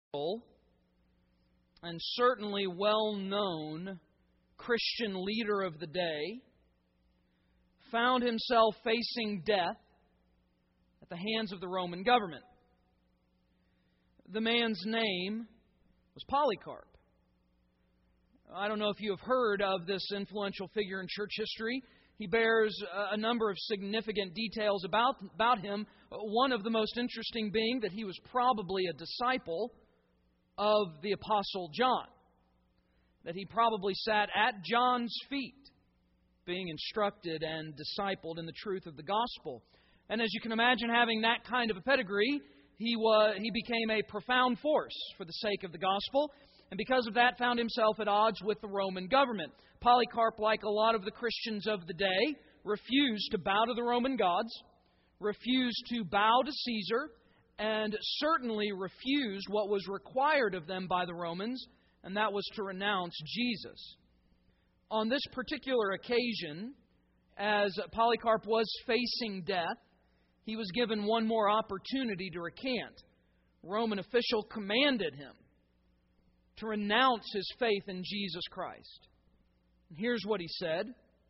and certainly well-known Christian leader of the day, found himself facing death at the hands of the Roman government. The man's name was Polycarp. I don't know if you have heard of this influential figure in church history. He bears a number of significant details about him. One of the most interesting being that he was probably a disciple of the Apostle John. That he probably sat at John's feet, being instructed and discipled in the truth of the gospel. And as you can imagine, having that kind of a pedigree, he became a profound force for the sake of the gospel, and because of that found himself at odds with the Roman government. Polycarp, like a lot of the Christians of the day, refused to bow to the Roman gods, refused to bow to Caesar, and certainly refused what was required of them by the Romans, and that was to renounce Jesus. On this particular occasion, as Polycarp was facing death, he was given one more opportunity to recant. A Roman official commanded him to renounce his faith in Jesus Christ. And here's what he said: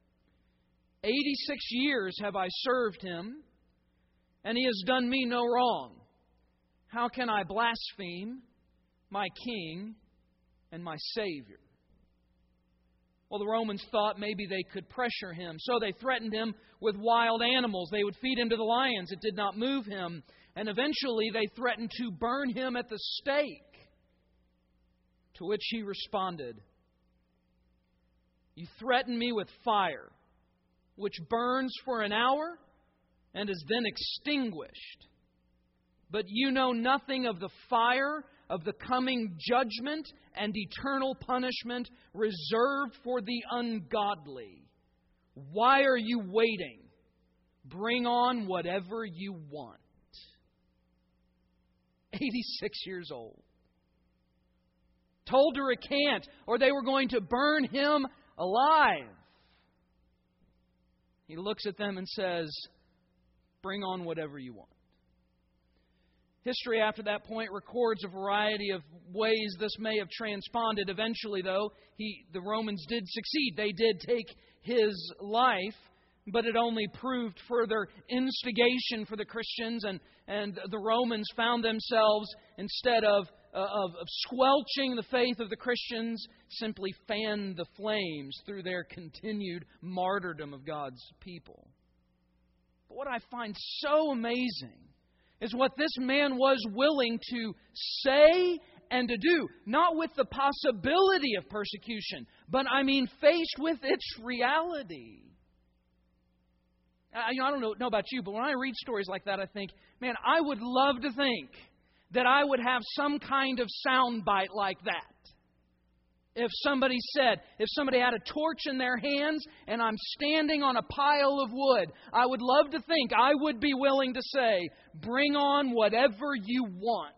86 years have I served him, and he has done me no wrong. How can I blaspheme my King and my Savior? Well, the Romans thought maybe they could pressure him, so they threatened him with wild animals. They would feed him to the lions. It did not move him. And eventually they threatened to burn him at the stake. To which he responded, "You threaten me with fire, which burns for an hour and is then extinguished. But you know nothing of the fire of the coming judgment and eternal punishment reserved for the ungodly. Why are you waiting? Bring on whatever you want." 86 years old. Told to recant, or they were going to burn him alive. He looks at them and says, "Bring on whatever you want." History after that point records a variety of ways this may have transponded. Eventually, though, the Romans did succeed. They did take his life, but it only proved further instigation for the Christians, and the Romans found themselves, instead of squelching the faith of the Christians, simply fanned the flames through their continued martyrdom of God's people. But what I find so amazing is what this man was willing to say and to do, not with the possibility of persecution, but faced with its reality. I don't know about you, but when I read stories like that, I think, man, I would love to think that I would have some kind of soundbite like that. If somebody had a torch in their hands and I'm standing on a pile of wood, I would love to think I would be willing to say, "Bring on whatever you want."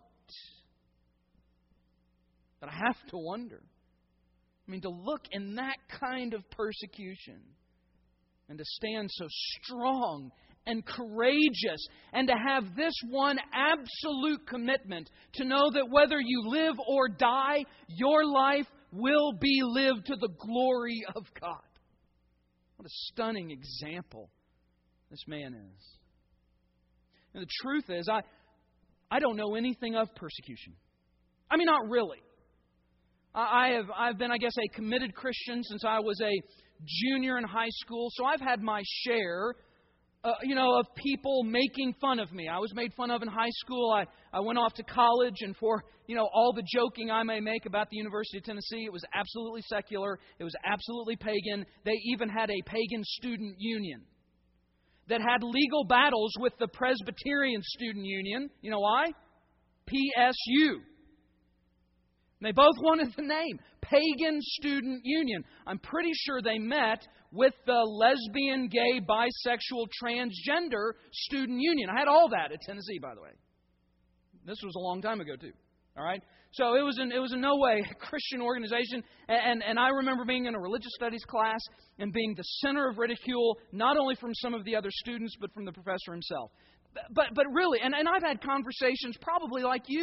But I have to wonder. To look in that kind of persecution and to stand so strong and courageous and to have this one absolute commitment to know that whether you live or die, your life will be lived to the glory of God. What a stunning example this man is. And the truth is, I don't know anything of persecution. Not really. I've been, a committed Christian since I was a junior in high school, so I've had my share of people making fun of me. I was made fun of in high school. I went off to college, and for, all the joking I may make about the University of Tennessee, it was absolutely secular. It was absolutely pagan. They even had a pagan student union that had legal battles with the Presbyterian student union. You know why? PSU. And they both wanted the name, Pagan Student Union. I'm pretty sure they met with the lesbian, gay, bisexual, transgender student union. I had all that at Tennessee, by the way. This was a long time ago, too. All right? So it was in no way a Christian organization. And I remember being in a religious studies class and being the center of ridicule, not only from some of the other students, but from the professor himself. But really, and I've had conversations probably like you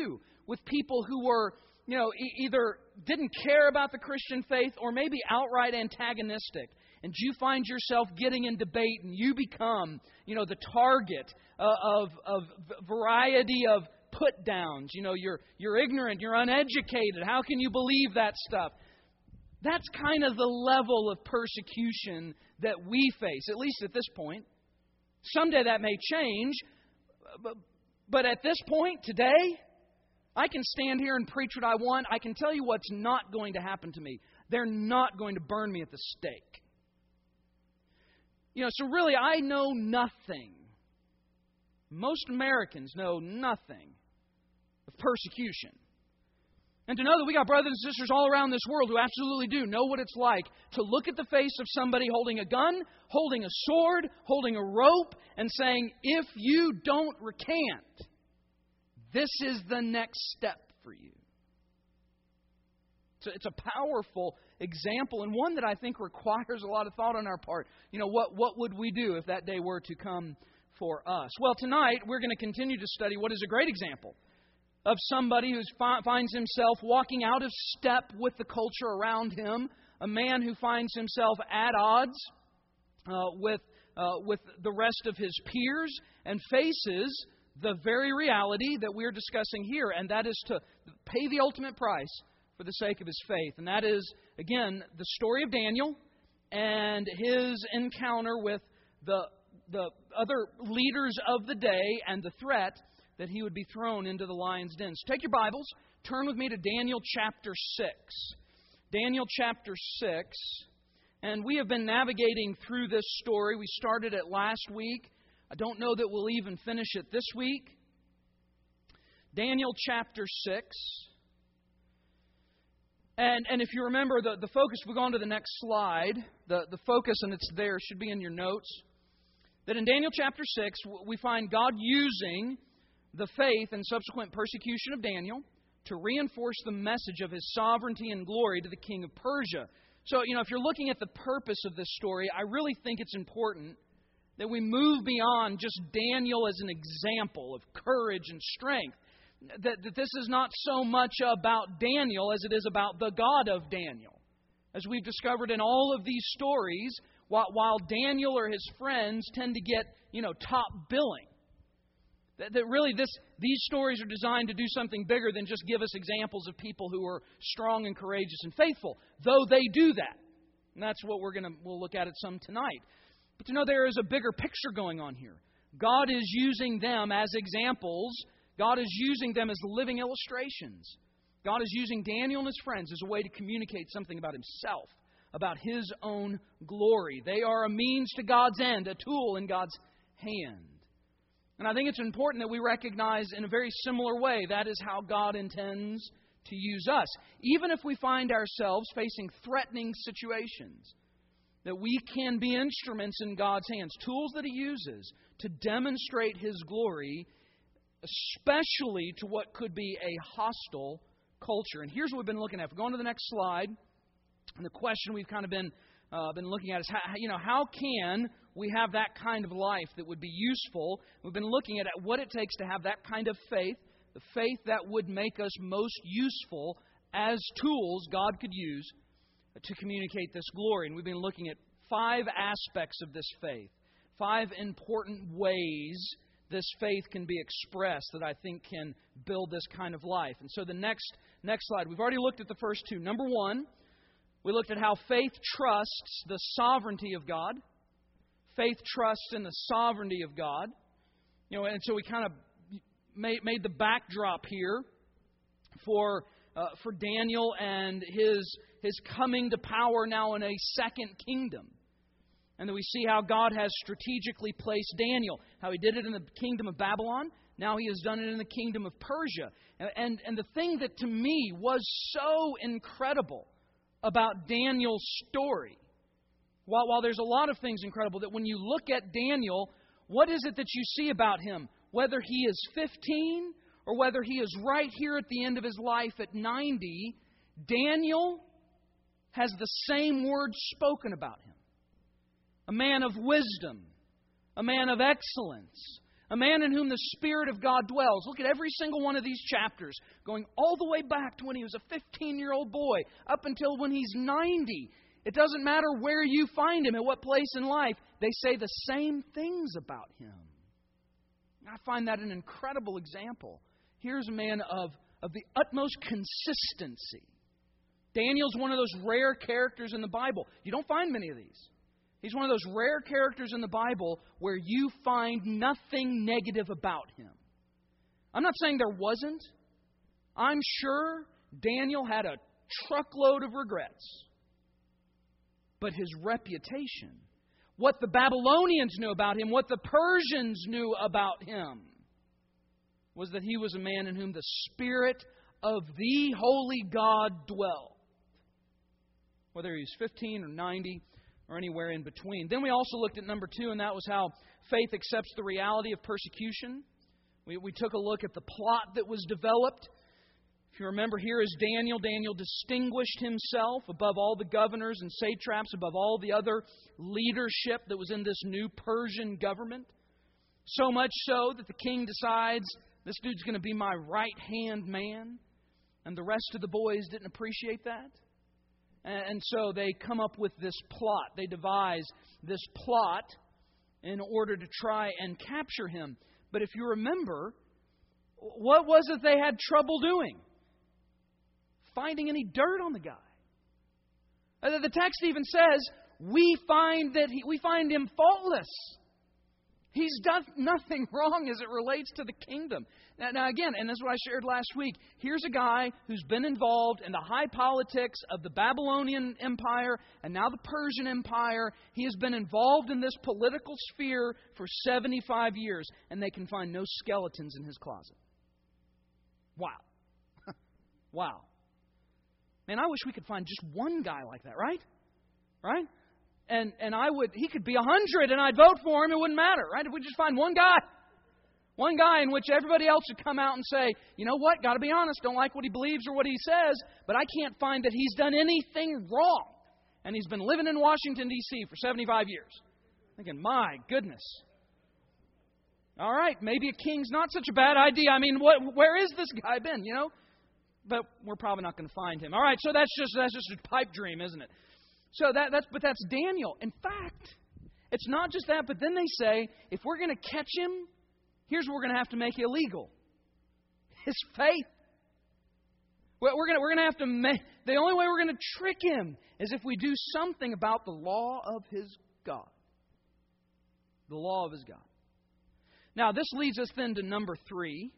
with people who were, either didn't care about the Christian faith or maybe outright antagonistic. And you find yourself getting in debate and you become, the target of variety of put-downs. You're ignorant, you're uneducated. How can you believe that stuff? That's kind of the level of persecution that we face, at least at this point. Someday that may change, but at this point, today, I can stand here and preach what I want. I can tell you what's not going to happen to me. They're not going to burn me at the stake. So really, I know nothing. Most Americans know nothing of persecution. And to know that we got brothers and sisters all around this world who absolutely do know what it's like to look at the face of somebody holding a gun, holding a sword, holding a rope, and saying, if you don't recant, this is the next step for you. So it's a powerful example, and one that I think requires a lot of thought on our part. What would we do if that day were to come for us? Well, tonight we're going to continue to study what is a great example of somebody who finds himself walking out of step with the culture around him, a man who finds himself at odds with the rest of his peers and faces the very reality that we're discussing here, and that is to pay the ultimate price for the sake of his faith. And that is, again, the story of Daniel and his encounter with the other leaders of the day and the threat that he would be thrown into the lion's den. So take your Bibles, turn with me to Daniel chapter 6. Daniel chapter 6. And we have been navigating through this story. We started it last week. I don't know that we'll even finish it this week. Daniel chapter 6. And if you remember, the focus, we'll go on to the next slide. The focus, and it's there, should be in your notes. That in Daniel chapter 6, we find God using the faith and subsequent persecution of Daniel to reinforce the message of His sovereignty and glory to the king of Persia. So, if you're looking at the purpose of this story, I really think it's important that we move beyond just Daniel as an example of courage and strength. That this is not so much about Daniel as it is about the God of Daniel. As we've discovered in all of these stories, while Daniel or his friends tend to get, top billing. That really these stories are designed to do something bigger than just give us examples of people who are strong and courageous and faithful. Though they do that. And that's what we'll look at it some tonight. But there is a bigger picture going on here. God is using them as examples. God is using them as living illustrations. God is using Daniel and his friends as a way to communicate something about Himself, about His own glory. They are a means to God's end, a tool in God's hand. And I think it's important that we recognize in a very similar way that is how God intends to use us. Even if we find ourselves facing threatening situations, that we can be instruments in God's hands, tools that He uses to demonstrate His glory, especially to what could be a hostile culture. And here's what we've been looking at. If we go on to the next slide, and the question we've kind of been looking at is how can we have that kind of life that would be useful? We've been looking at what it takes to have that kind of faith, the faith that would make us most useful as tools God could use to communicate this glory. And we've been looking at 5 aspects of this faith, 5 important ways this faith can be expressed that I think can build this kind of life. And so the next slide, we've already looked at the first 2. Number 1, we looked at how faith trusts the sovereignty of God. Faith trusts in the sovereignty of God. And so we kind of made the backdrop here for Daniel and his coming to power now in a second kingdom. And then we see how God has strategically placed Daniel, how He did it in the kingdom of Babylon. Now He has done it in the kingdom of Persia. And the thing that to me was so incredible about Daniel's story, while there's a lot of things incredible, that when you look at Daniel, what is it that you see about him? Whether he is 15 or whether he is right here at the end of his life at 90, Daniel has the same words spoken about him. A man of wisdom, a man of excellence, A man in whom the Spirit of God dwells. Look at every single one of these chapters, going all the way back to when he was a 15-year-old boy, up until when he's 90. It doesn't matter where you find him, at what place in life, they say the same things about him. I find that an incredible example. Here's a man of the utmost consistency. Daniel's one of those rare characters in the Bible. You don't find many of these. He's one of those rare characters in the Bible where you find nothing negative about him. I'm not saying there wasn't. I'm sure Daniel had a truckload of regrets. But his reputation, what the Babylonians knew about him, what the Persians knew about him, was that he was a man in whom the Spirit of the Holy God dwelt. Whether he was 15 or 90 or anywhere in between. Then we also looked at number 2, and that was how faith accepts the reality of persecution. We took a look at the plot that was developed. If you remember, here is Daniel. Daniel distinguished himself above all the governors and satraps, above all the other leadership that was in this new Persian government. So much so that the king decides, this dude's going to be my right-hand man. And the rest of the boys didn't appreciate that. And so they come up with this plot. They devise this plot in order to try and capture him. But if you remember, what was it they had trouble doing? Finding any dirt on the guy. The text even says, we find him faultless. He's done nothing wrong as it relates to the kingdom. Now again, and this is what I shared last week, here's a guy who's been involved in the high politics of the Babylonian Empire and now the Persian Empire. He has been involved in this political sphere for 75 years, and they can find no skeletons in his closet. Wow. Wow. Man, I wish we could find just one guy like that, right? Right? And he could be 100 and I'd vote for him. It wouldn't matter, right? If we just find one guy in which everybody else would come out and say, you know what, got to be honest, don't like what he believes or what he says, but I can't find that he's done anything wrong. And he's been living in Washington, D.C. for 75 years. Thinking, my goodness. All right, maybe a king's not such a bad idea. I mean, where is this guy been, you know? But we're probably not going to find him. All right, so that's just a pipe dream, isn't it? So that's Daniel. In fact, it's not just that, but then they say, if we're going to catch him, here's what we're going to have to make illegal. His faith. We're going to have to make, the only way we're going to trick him is if we do something about the law of his God. The law of his God. Now, this leads us then to number 3.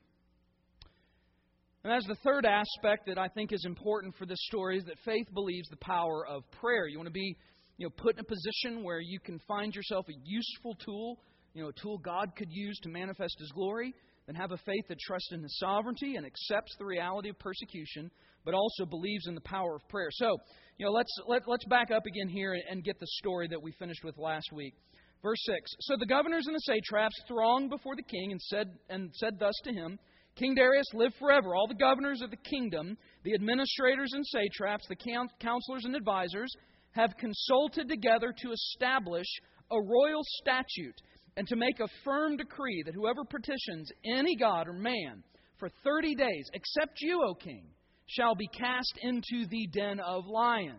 And that's the third aspect that I think is important for this story, is that faith believes the power of prayer. You want to be put in a position where you can find yourself a useful tool, a tool God could use to manifest His glory, then have a faith that trusts in His sovereignty and accepts the reality of persecution, but also believes in the power of prayer. So, let's back up again here and get the story that we finished with last week. Verse 6. So the governors and the satraps thronged before the king and said thus to him, King Darius, live forever. All the governors of the kingdom, the administrators and satraps, the counselors and advisors, have consulted together to establish a royal statute and to make a firm decree that whoever petitions any god or man for 30 days, except you, O king, shall be cast into the den of lions.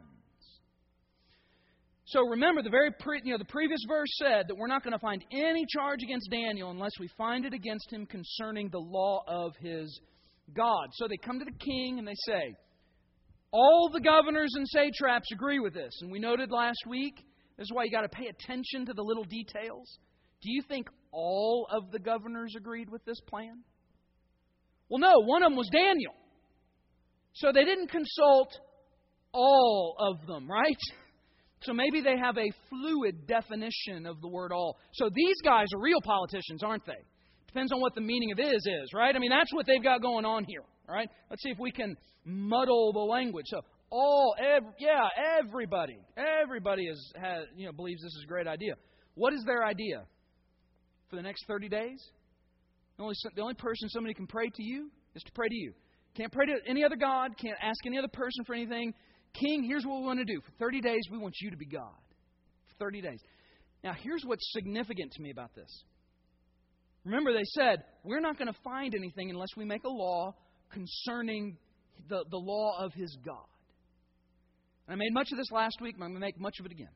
So remember, the previous verse said that we're not going to find any charge against Daniel unless we find it against him concerning the law of his God. So they come to the king and they say, all the governors and satraps agree with this. And we noted last week, this is why you got to pay attention to the little details. Do you think all of the governors agreed with this plan? Well, no, one of them was Daniel. So they didn't consult all of them, right? So maybe they have a fluid definition of the word all. So these guys are real politicians, aren't they? Depends on what the meaning of is, right? I mean, that's what they've got going on here, all right? Let's see if we can muddle the language. So everybody believes this is a great idea. What is their idea for the next 30 days? The only person somebody can pray to you is to pray to you. Can't pray to any other God, can't ask any other person for anything. King, here's what we want to do. For 30 days, we want you to be God. For 30 days. Now, here's what's significant to me about this. Remember, they said, we're not going to find anything unless we make a law concerning the law of His God. And I made much of this last week, and I'm going to make much of it again.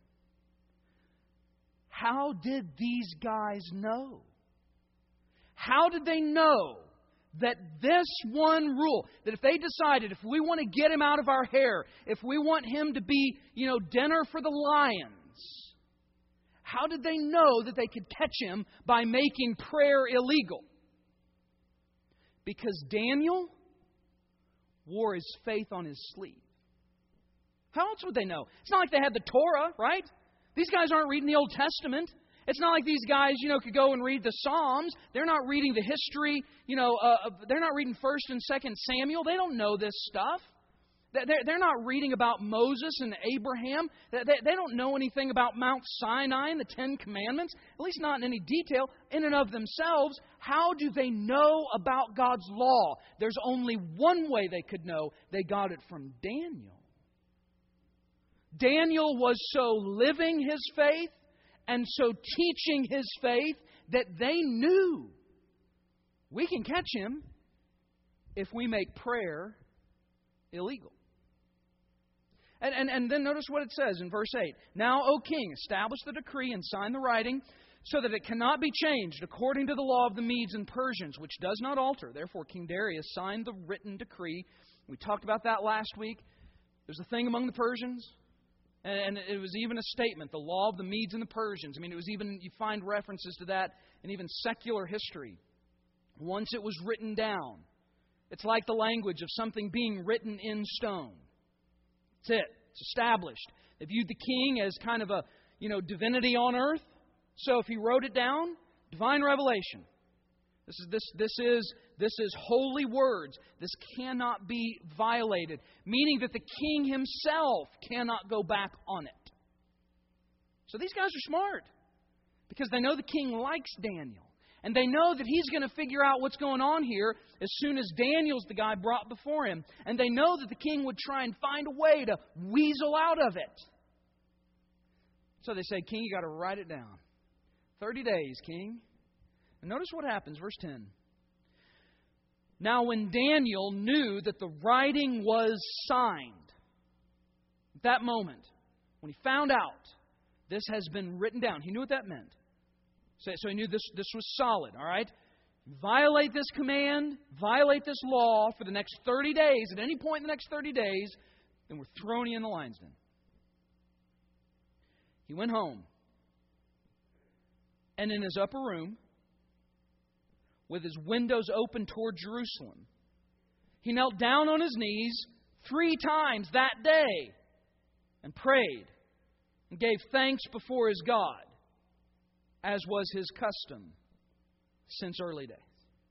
How did these guys know? How did they know that this one rule, that if they decided, if we want to get him out of our hair, if we want him to be, dinner for the lions, how did they know that they could catch him by making prayer illegal? Because Daniel wore his faith on his sleeve. How else would they know? It's not like they had the Torah, right? These guys aren't reading the Old Testament. It's not like these guys, could go and read the Psalms. They're not reading the history, they're not reading 1st and 2nd Samuel. They don't know this stuff. They're not reading about Moses and Abraham. They don't know anything about Mount Sinai and the Ten Commandments, at least not in any detail, in and of themselves. How do they know about God's law? There's only one way they could know. They got it from Daniel. Daniel was so living his faith and so teaching his faith that they knew we can catch him if we make prayer illegal. And then notice what it says in verse 8. Now, O king, establish the decree and sign the writing so that it cannot be changed according to the law of the Medes and Persians, which does not alter. Therefore, King Darius signed the written decree. We talked about that last week. There's a thing among the Persians. And it was even a statement, the law of the Medes and the Persians. I mean, it was even, you find references to that in even secular history. Once it was written down, it's like the language of something being written in stone. That's it. It's established. They viewed the king as kind of a, divinity on earth. So if he wrote it down, divine revelation. This is holy words. This cannot be violated, meaning that the king himself cannot go back on it. So these guys are smart because they know the king likes Daniel. And they know that he's going to figure out what's going on here as soon as Daniel's the guy brought before him. And they know that the king would try and find a way to weasel out of it. So they say, King, you got to write it down. 30 days, King. And notice what happens, verse 10. Now when Daniel knew that the writing was signed, at that moment, when he found out this has been written down, he knew what that meant. So he knew this was solid, all right? Violate this command, violate this law for the next 30 days, at any point in the next 30 days, then we're throwing you in the lion's den. He went home, and in his upper room, with his windows open toward Jerusalem, he knelt down on his knees 3 times that day and prayed and gave thanks before his God, as was his custom since early days.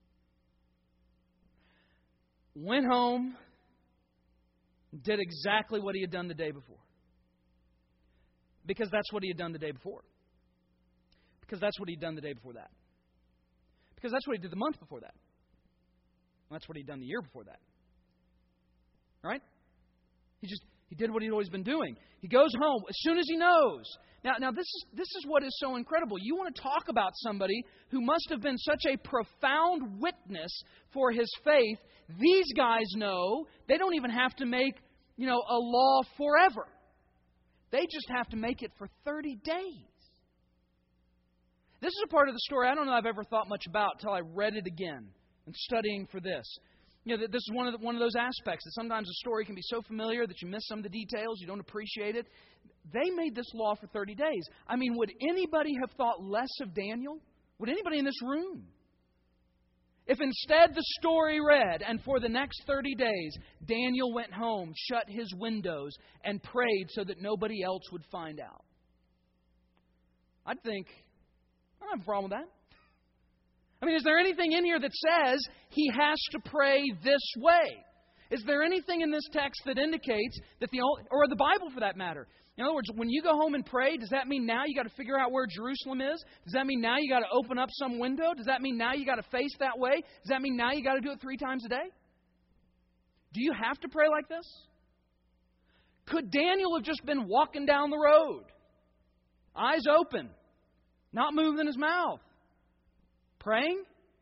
Went home, did exactly what he had done the day before. Because that's what he had done the day before. Because that's what he'd done the day before that. Because that's what he did the month before that. That's what he'd done the year before that. All right? He did what he'd always been doing. He goes home as soon as he knows. Now this is what is so incredible. You want to talk about somebody who must have been such a profound witness for his faith. These guys know they don't even have to make, a law forever. They just have to make it for 30 days. This is a part of the story I don't know I've ever thought much about until I read it again and studying for this. This is one of those aspects that sometimes a story can be so familiar that you miss some of the details, you don't appreciate it. They made this law for 30 days. I mean, would anybody have thought less of Daniel? Would anybody in this room? If instead the story read, and for the next 30 days, Daniel went home, shut his windows, and prayed so that nobody else would find out. I'd think, I don't have a problem with that. I mean, is there anything in here that says he has to pray this way? Is there anything in this text that indicates that or the Bible for that matter? In other words, when you go home and pray, does that mean now you got to figure out where Jerusalem is? Does that mean now you got to open up some window? Does that mean now you got to face that way? Does that mean now you got to do it 3 times a day? Do you have to pray like this? Could Daniel have just been walking down the road, eyes open, not moving his mouth, Praying?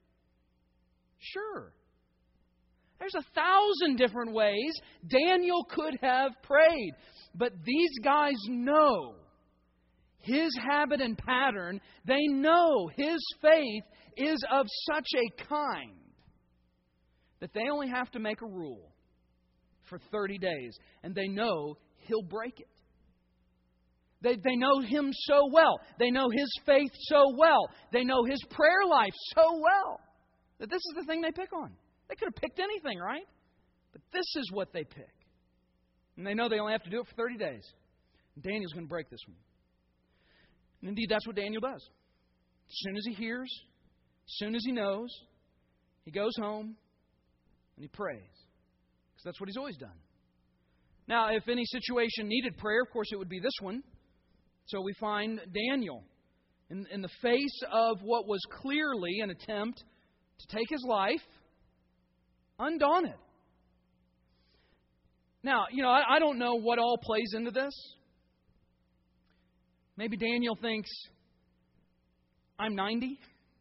Sure. There's 1,000 different ways Daniel could have prayed. But these guys know his habit and pattern. They know his faith is of such a kind that they only have to make a rule for 30 days. And they know he'll break it. They know him so well. They know his faith so well. They know his prayer life so well that this is the thing they pick on. They could have picked anything, right? But this is what they pick. And they know they only have to do it for 30 days. And Daniel's going to break this one. And indeed, that's what Daniel does. As soon as he hears, as soon as he knows, he goes home and he prays. Because that's what he's always done. Now, if any situation needed prayer, of course it would be this one. So we find Daniel in the face of what was clearly an attempt to take his life, undaunted. Now, I don't know what all plays into this. Maybe Daniel thinks, I'm 90.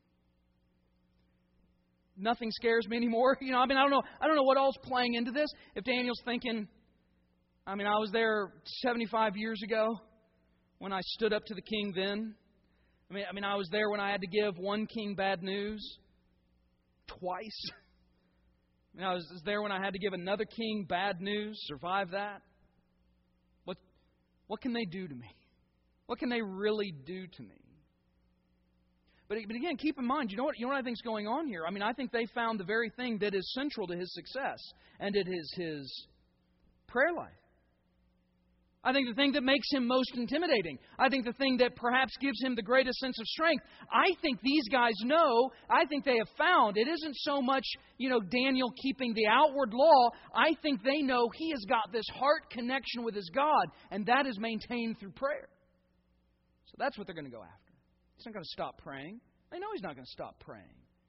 Nothing scares me anymore. I don't know. I don't know what all's playing into this. If Daniel's thinking, I was there 75 years ago when I stood up to the king then. I was there when I had to give one king bad news twice. I was there when I had to give another king bad news, survive that. What can they do to me? What can they really do to me? But again, keep in mind, you know what I think is going on here? I think they found the very thing that is central to his success, and it is his prayer life. I think the thing that makes him most intimidating. I think the thing that perhaps gives him the greatest sense of strength. I think these guys know, I think they have found, it isn't so much, Daniel keeping the outward law. I think they know he has got this heart connection with his God, and that is maintained through prayer. So that's what they're going to go after. He's not going to stop praying. They know he's not going to stop praying.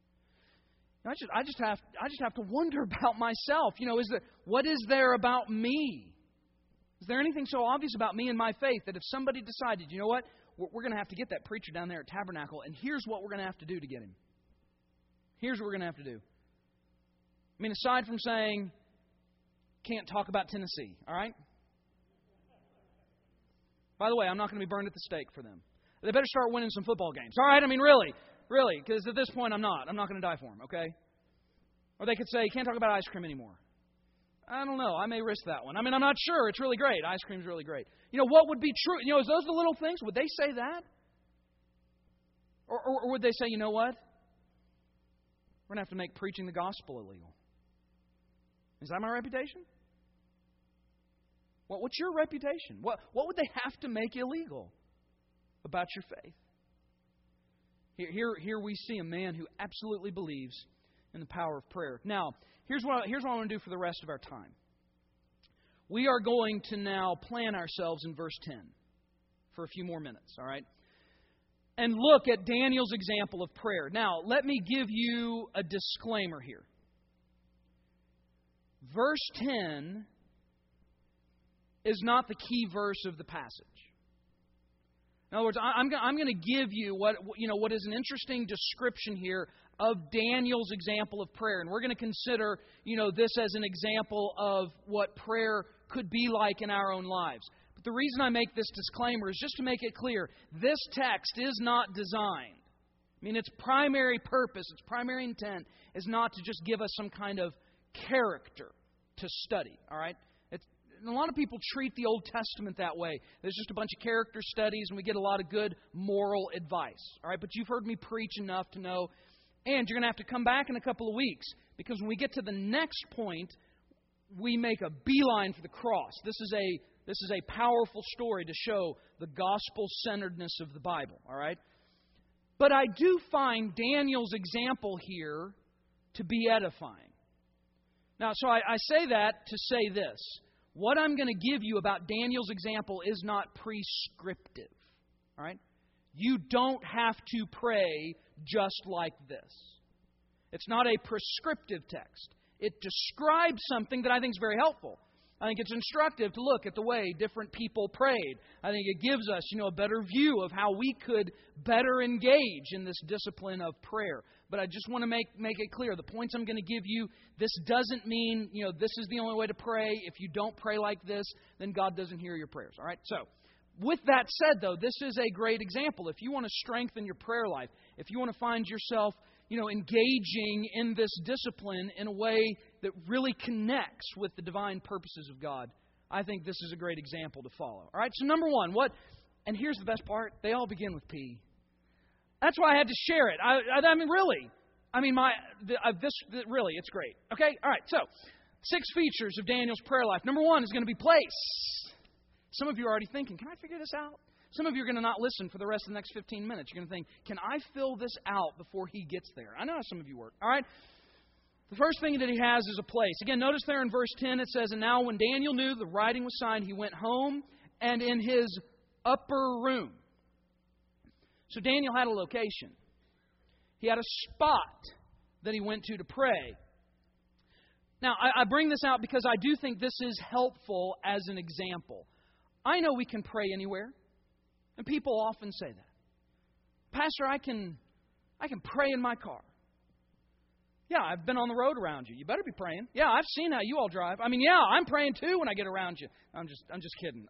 I just have to wonder about myself. What is there about me? Is there anything so obvious about me and my faith that if somebody decided, you know what, we're going to have to get that preacher down there at Tabernacle, and here's what we're going to have to do to get him. Here's what we're going to have to do. Aside from saying, can't talk about Tennessee, all right? By the way, I'm not going to be burned at the stake for them. They better start winning some football games, all right? Really, because at this point I'm not going to die for them, okay? Or they could say, can't talk about ice cream anymore. I don't know. I may risk that one. I'm not sure. It's really great. Ice cream's really great. What would be true? Is those the little things? Would they say that? Or would they say, you know what? We're going to have to make preaching the gospel illegal. Is that my reputation? What's your reputation? What would they have to make illegal about your faith? Here we see a man who absolutely believes in the power of prayer. Now, here's what I want to do for the rest of our time. We are going to now plant ourselves in verse 10 for a few more minutes, all right? And look at Daniel's example of prayer. Now, let me give you a disclaimer here. Verse 10 is not the key verse of the passage. In other words, I'm going to give you what is an interesting description here of Daniel's example of prayer. And we're going to consider, this as an example of what prayer could be like in our own lives. But the reason I make this disclaimer is just to make it clear, this text is not designed. Its primary purpose, its primary intent is not to just give us some kind of character to study, all right? And a lot of people treat the Old Testament that way. There's just a bunch of character studies and we get a lot of good moral advice. All right, but you've heard me preach enough to know, and you're going to have to come back in a couple of weeks because when we get to the next point, we make a beeline for the cross. This is a powerful story to show the gospel-centeredness of the Bible. All right, but I do find Daniel's example here to be edifying. Now, so I say that to say this. What I'm going to give you about Daniel's example is not prescriptive. All right? You don't have to pray just like this. It's not a prescriptive text. It describes something that I think is very helpful. I think it's instructive to look at the way different people prayed. I think it gives us, a better view of how we could better engage in this discipline of prayer. But I just want to make it clear, the points I'm going to give you, this doesn't mean, this is the only way to pray. If you don't pray like this, then God doesn't hear your prayers. All right? So, with that said, though, this is a great example. If you want to strengthen your prayer life, if you want to find yourself, engaging in this discipline in a way that really connects with the divine purposes of God, I think this is a great example to follow. All right, so number one, and here's the best part, they all begin with P. That's why I had to share it. Really, it's great. Okay, all right, so 6 features of Daniel's prayer life. Number 1 is going to be place. Some of you are already thinking, can I figure this out? Some of you are going to not listen for the rest of the next 15 minutes. You're going to think, can I fill this out before he gets there? I know how some of you work. All right? The first thing that he has is a place. Again, notice there in verse 10 it says, and now when Daniel knew the writing was signed, he went home and in his upper room. So Daniel had a location. He had a spot that he went to pray. Now, I bring this out because I do think this is helpful as an example. I know we can pray anywhere. And people often say that. Pastor, I can pray in my car. Yeah, I've been on the road around you. You better be praying. Yeah, I've seen how you all drive. I'm praying too when I get around you. I'm just kidding.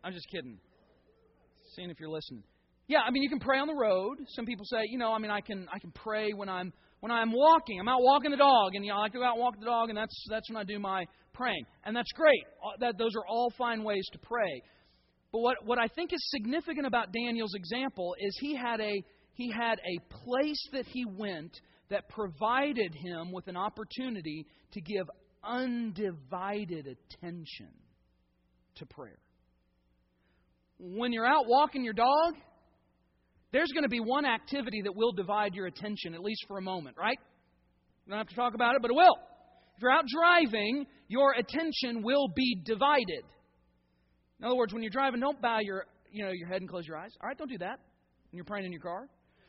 Seeing if you're listening. Yeah, you can pray on the road. Some people say, I can pray when I'm walking. I'm out walking the dog, and I like to go out and walk the dog, and that's when I do my praying. And that's great. Those are all fine ways to pray. But what I think is significant about Daniel's example is he had a place that he went that provided him with an opportunity to give undivided attention to prayer. When you're out walking your dog, there's going to be one activity that will divide your attention, at least for a moment, right? We don't have to talk about it, but it will. If you're out driving, your attention will be divided. In other words, when you're driving, don't bow your head and close your eyes. All right, don't do that when you're praying in your car.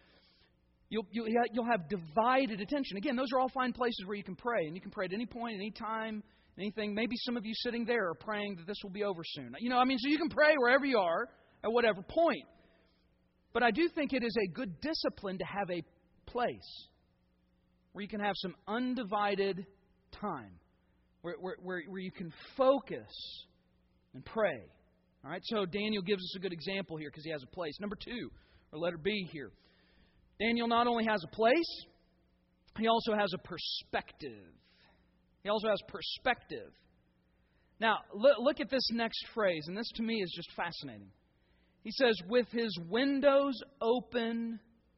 You'll have divided attention. Again, those are all fine places where you can pray. And you can pray at any point, any time, anything. Maybe some of you sitting there are praying that this will be over soon. So you can pray wherever you are at whatever point. But I do think it is a good discipline to have a place where you can have some undivided time, where you can focus and pray. All right, so Daniel gives us a good example here because he has a place. Number 2, or letter B here. Daniel not only has a place, he also has a perspective. He also has perspective. Now, look at this next phrase, and this to me is just fascinating. He says, with his windows open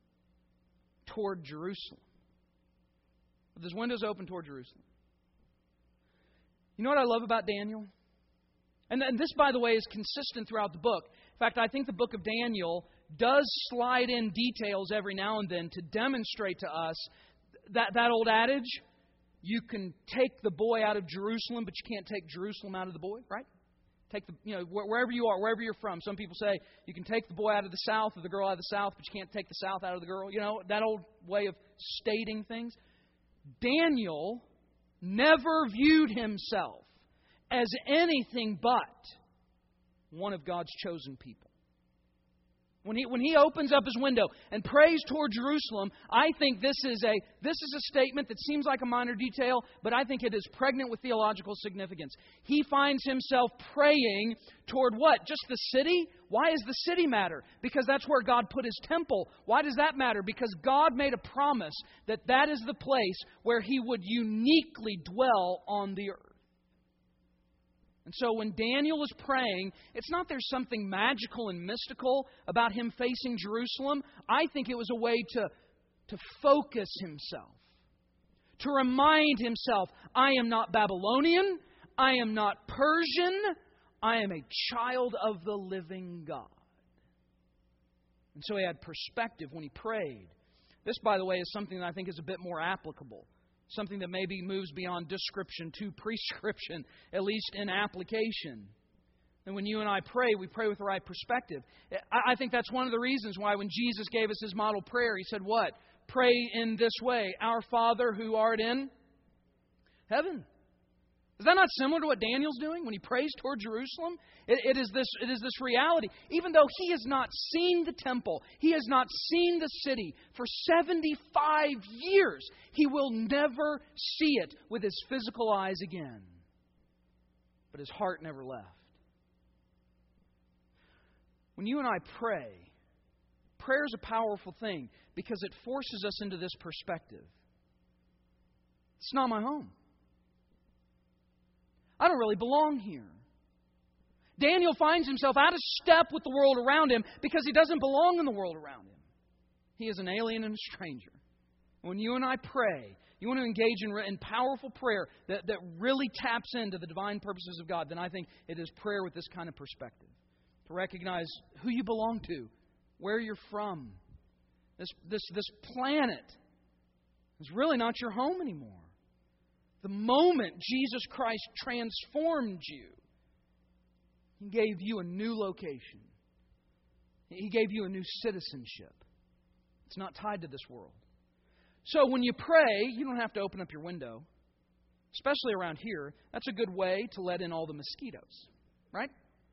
toward Jerusalem. With his windows open toward Jerusalem. You know what I love about Daniel? And this, by the way, is consistent throughout the book. In fact, I think the book of Daniel does slide in details every now and then to demonstrate to us that old adage, you can take the boy out of Jerusalem, but you can't take Jerusalem out of the boy, right? Take wherever you are, wherever you're from. Some people say you can take the boy out of the South or the girl out of the South, but you can't take the South out of the girl. That old way of stating things. Daniel never viewed himself as anything but one of God's chosen people. When he opens up his window and prays toward Jerusalem, I think this is a statement that seems like a minor detail, but I think it is pregnant with theological significance. He finds himself praying toward what? Just the city? Why does the city matter? Because that's where God put His temple. Why does that matter? Because God made a promise that is the place where He would uniquely dwell on the earth. And so when Daniel is praying, it's not there's something magical and mystical about him facing Jerusalem. I think it was a way to focus himself, to remind himself, I am not Babylonian, I am not Persian, I am a child of the living God. And so he had perspective when he prayed. This, by the way, is something that I think is a bit more applicable. Something that maybe moves beyond description to prescription, at least in application. And when you and I pray, we pray with the right perspective. I think that's one of the reasons why when Jesus gave us His model prayer, He said what? Pray in this way, Our Father who art in heaven. Is that not similar to what Daniel's doing when he prays toward Jerusalem? It is this reality. Even though he has not seen the temple, he has not seen the city for 75 years, he will never see it with his physical eyes again. But his heart never left. When you and I pray, prayer is a powerful thing because it forces us into this perspective. It's not my home. I don't really belong here. Daniel finds himself out of step with the world around him because he doesn't belong in the world around him. He is an alien and a stranger. When you and I pray, you want to engage in powerful prayer that really taps into the divine purposes of God, then I think it is prayer with this kind of perspective. To recognize who you belong to, where you're from. This planet is really not your home anymore. The moment Jesus Christ transformed you, He gave you a new location. He gave you a new citizenship. It's not tied to this world. So when you pray, you don't have to open up your window. Especially around here. That's a good way to let in all the mosquitoes. Right?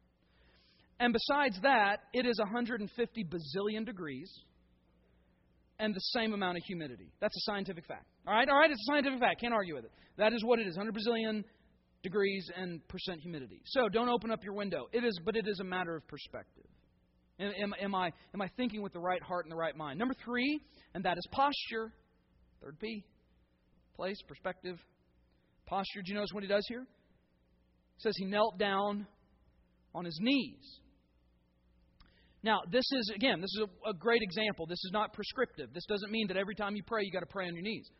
And besides that, it is 150 bazillion degrees and the same amount of humidity. That's a scientific fact. All right, it's a scientific fact. Can't argue with it. That is what it is, 100 bazillion degrees and % humidity. So don't open up your window. But it is a matter of perspective. Am I thinking with the right heart and the right mind? Number 3, and that is posture. Third P. Place, perspective, posture. Do you notice what he does here? It says he knelt down on his knees. Now, this is a great example. This is not prescriptive. This doesn't mean that every time you pray, you've got to pray on your knees.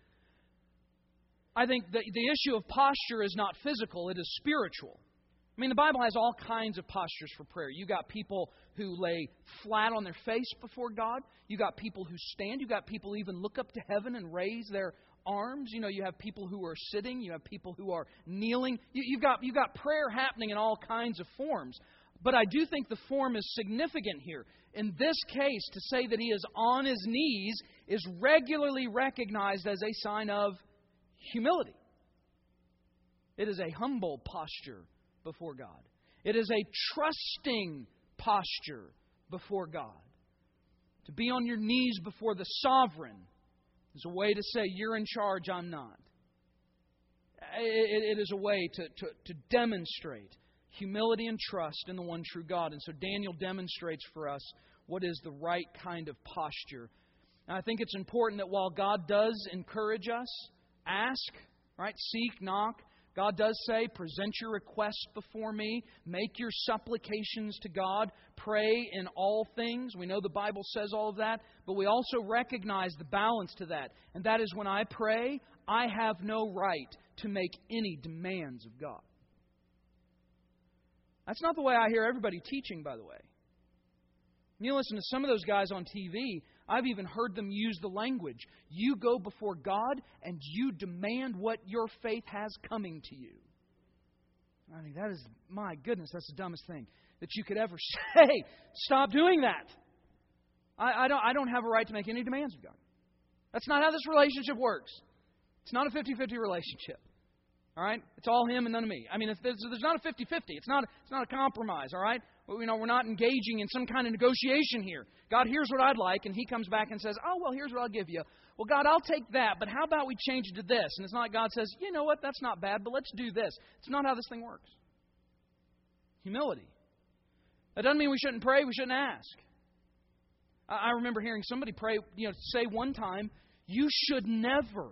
I think the issue of posture is not physical, it is spiritual. I mean, the Bible has all kinds of postures for prayer. You got people who lay flat on their face before God. You got people who stand. You got people who even look up to heaven and raise their arms. You know, you have people who are sitting. You have people who are kneeling. You've got prayer happening in all kinds of forms. But I do think the form is significant here. In this case, to say that he is on his knees is regularly recognized as a sign of humility. It is a humble posture before God. It is a trusting posture before God. To be on your knees before the sovereign is a way to say, you're in charge, I'm not. It is a way to demonstrate humility and trust in the one true God. And so Daniel demonstrates for us what is the right kind of posture. And I think it's important that while God does encourage us, ask, right, seek, knock, God does say, present your requests before me, make your supplications to God, pray in all things. We know the Bible says all of that, but we also recognize the balance to that. And that is when I pray, I have no right to make any demands of God. That's not the way I hear everybody teaching, by the way. When you listen to some of those guys on TV, I've even heard them use the language. You go before God and you demand what your faith has coming to you. I think that is, my goodness, that's the dumbest thing that you could ever say. Stop doing that. I don't have a right to make any demands of God. That's not how this relationship works. It's not a 50-50 relationship. All right? It's all Him and none of me. I mean, if there's not a 50-50. It's not a compromise, all right? We're not engaging in some kind of negotiation here. God, here's what I'd like, and He comes back and says, oh, well, here's what I'll give you. Well, God, I'll take that, but how about we change it to this? And it's not like God says, you know what, that's not bad, but let's do this. It's not how this thing works. Humility. That doesn't mean we shouldn't pray, we shouldn't ask. I remember hearing somebody pray, say one time, you should never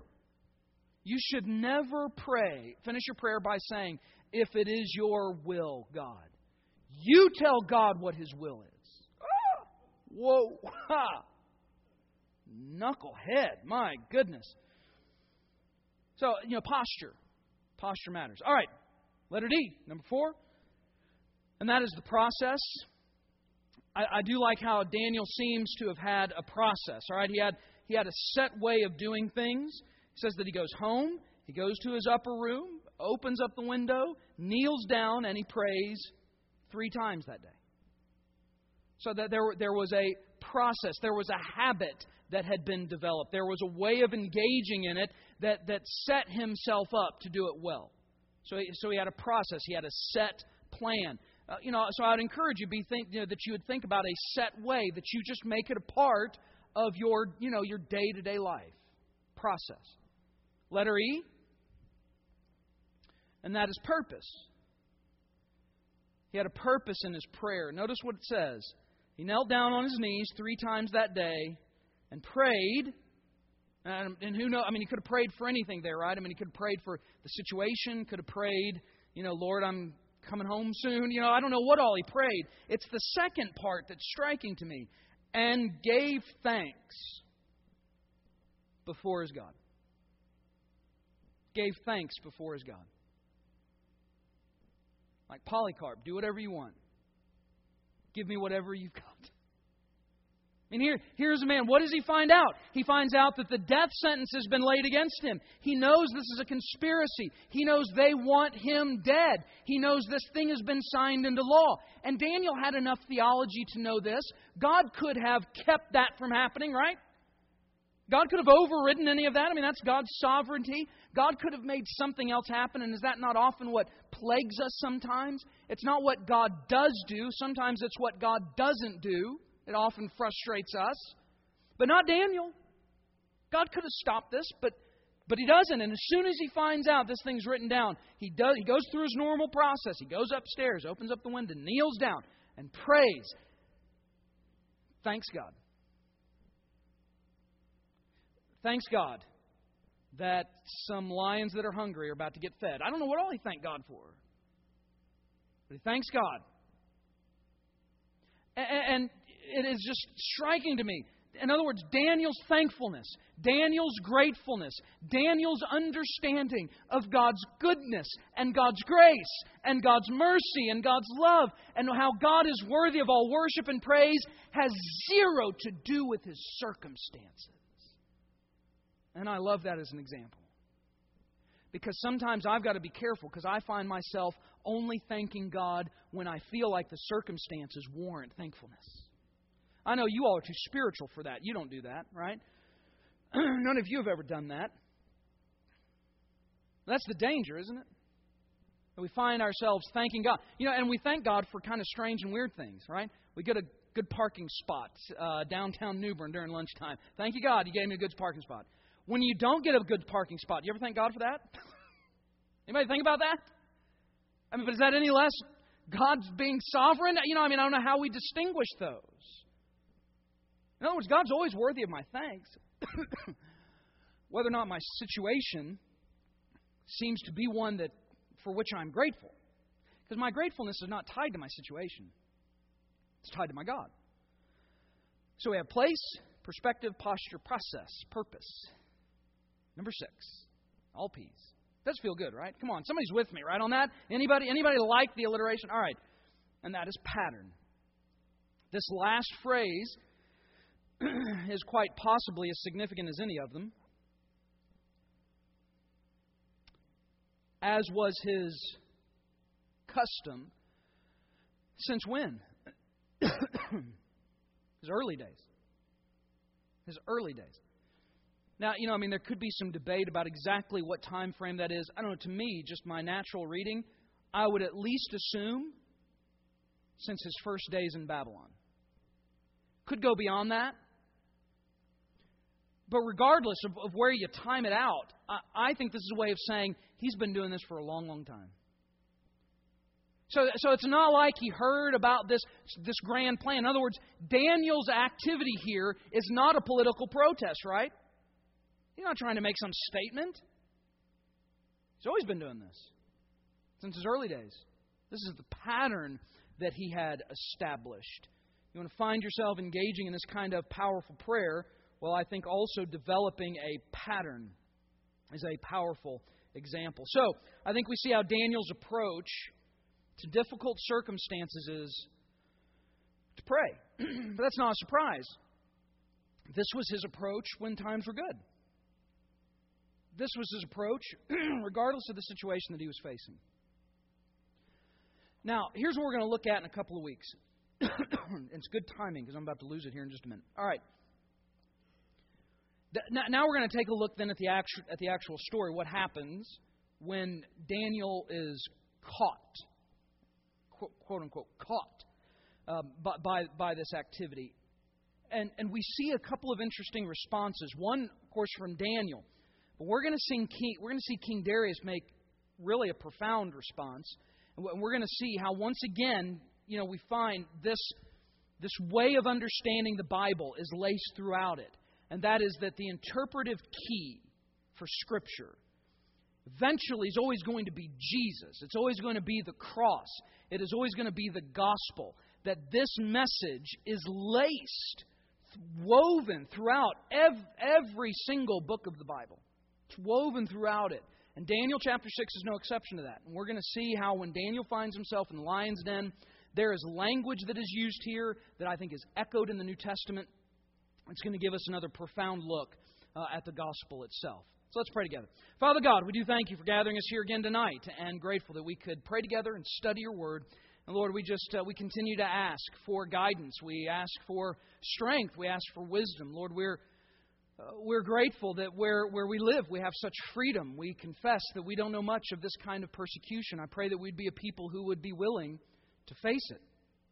pray, finish your prayer by saying, if it is your will, God. You tell God what His will is. Ah! Whoa. Ha! Knucklehead. My goodness. So, posture. Posture matters. All right. Letter D, number 4. And that is the process. I do like how Daniel seems to have had a process. All right. He had a set way of doing things. He says that he goes home, he goes to his upper room, opens up the window, kneels down, and he prays 3 times that day. So that there was a process, there was a habit that had been developed. There was a way of engaging in it that set himself up to do it well. So he had a process. He had a set plan. So I would encourage you that you would think about a set way, that you just make it a part of your day-to-day life process. Letter E, and that is purpose. He had a purpose in his prayer. Notice what it says. He knelt down on his knees 3 times that day and prayed. And who knows? I mean, he could have prayed for anything there, right? I mean, he could have prayed for the situation, could have prayed, Lord, I'm coming home soon. I don't know what all he prayed. It's the second part that's striking to me. And gave thanks before his God. Gave thanks before his God. Like Polycarp, do whatever you want. Give me whatever you've got. And here's a man. What does he find out? He finds out that the death sentence has been laid against him. He knows this is a conspiracy. He knows they want him dead. He knows this thing has been signed into law. And Daniel had enough theology to know this. God could have kept that from happening, right? God could have overridden any of that. I mean, that's God's sovereignty. God could have made something else happen. And is that not often what plagues us sometimes? It's not what God does do. Sometimes it's what God doesn't do. It often frustrates us. But not Daniel. God could have stopped this, but he doesn't. And as soon as he finds out this thing's written down, he goes through his normal process. He goes upstairs, opens up the window, kneels down, and prays. Thanks God. Thanks God that some lions that are hungry are about to get fed. I don't know what all he thanked God for. But he thanks God. And it is just striking to me. In other words, Daniel's thankfulness, Daniel's gratefulness, Daniel's understanding of God's goodness and God's grace and God's mercy and God's love and how God is worthy of all worship and praise has zero to do with his circumstances. And I love that as an example. Because sometimes I've got to be careful because I find myself only thanking God when I feel like the circumstances warrant thankfulness. I know you all are too spiritual for that. You don't do that, right? None of you have ever done that. That's the danger, isn't it? We find ourselves thanking God. And we thank God for kind of strange and weird things, right? We get a good parking spot downtown New Bern during lunchtime. Thank you, God, you gave me a good parking spot. When you don't get a good parking spot, do you ever thank God for that? Anybody think about that? I mean, but is that any less God's being sovereign? I don't know how we distinguish those. In other words, God's always worthy of my thanks. Whether or not my situation seems to be one for which I'm grateful. Because my gratefulness is not tied to my situation. It's tied to my God. So we have place, perspective, posture, process, purpose. Number 6, all P's. Does feel good, right? Come on, somebody's with me, right, on that? Anybody like the alliteration? All right. And that is pattern. This last phrase is quite possibly as significant as any of them. As was his custom. Since when? His early days. His early days. Now, there could be some debate about exactly what time frame that is. I don't know, to me, just my natural reading, I would at least assume since his first days in Babylon. Could go beyond that. But regardless of where you time it out, I think this is a way of saying he's been doing this for a long, long time. So it's not like he heard about this grand plan. In other words, Daniel's activity here is not a political protest, right? He's not trying to make some statement. He's always been doing this since his early days. This is the pattern that he had established. You want to find yourself engaging in this kind of powerful prayer, well, I think also developing a pattern is a powerful example. So, I think we see how Daniel's approach to difficult circumstances is to pray. But that's not a surprise. This was his approach when times were good. This was his approach regardless of the situation that he was facing. Now, here's what we're going to look at in a couple of weeks. It's good timing because I'm about to lose it here in just a minute. All right. Now we're going to take a look then at the actual story. What happens when Daniel is caught, quote unquote, caught by this activity. And we see a couple of interesting responses. One, of course, from Daniel. But we're going to see King Darius make really a profound response. And we're going to see how once again, we find this way of understanding the Bible is laced throughout it. And that is that the interpretive key for Scripture eventually is always going to be Jesus. It's always going to be the cross. It is always going to be the gospel. That this message is laced, woven throughout every single book of the Bible. It's woven throughout it. And Daniel chapter 6 is no exception to that. And we're going to see how when Daniel finds himself in the lion's den, there is language that is used here that I think is echoed in the New Testament. It's going to give us another profound look at the gospel itself. So let's pray together. Father God, we do thank you for gathering us here again tonight, and grateful that we could pray together and study your word. And Lord, we continue to ask for guidance. We ask for strength. We ask for wisdom. Lord, we're grateful that where we live, we have such freedom. We confess that we don't know much of this kind of persecution. I pray that we'd be a people who would be willing to face it.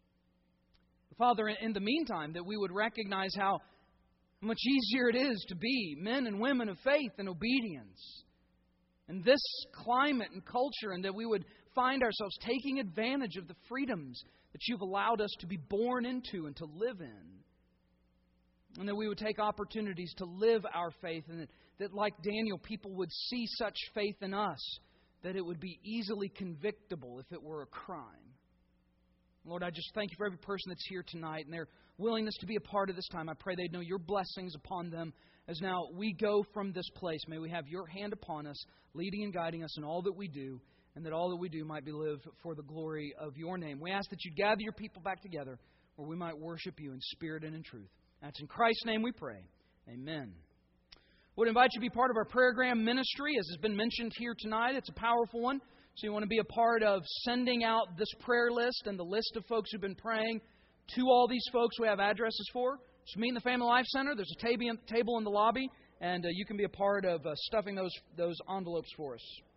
Father, in the meantime, that we would recognize how much easier it is to be men and women of faith and obedience in this climate and culture, and that we would find ourselves taking advantage of the freedoms that you've allowed us to be born into and to live in. And that we would take opportunities to live our faith, and that like Daniel, people would see such faith in us that it would be easily convictable if it were a crime. Lord, I just thank you for every person that's here tonight and their willingness to be a part of this time. I pray they'd know your blessings upon them as now we go from this place. May we have your hand upon us, leading and guiding us in all that we do, and that all that we do might be lived for the glory of your name. We ask that you'd gather your people back together where we might worship you in spirit and in truth. That's in Christ's name we pray. Amen. I would invite you to be part of our program ministry, as has been mentioned here tonight. It's a powerful one. So you want to be a part of sending out this prayer list and the list of folks who've been praying to all these folks we have addresses for. So meet in the Family Life Center. There's a table in the lobby, and you can be a part of stuffing those envelopes for us.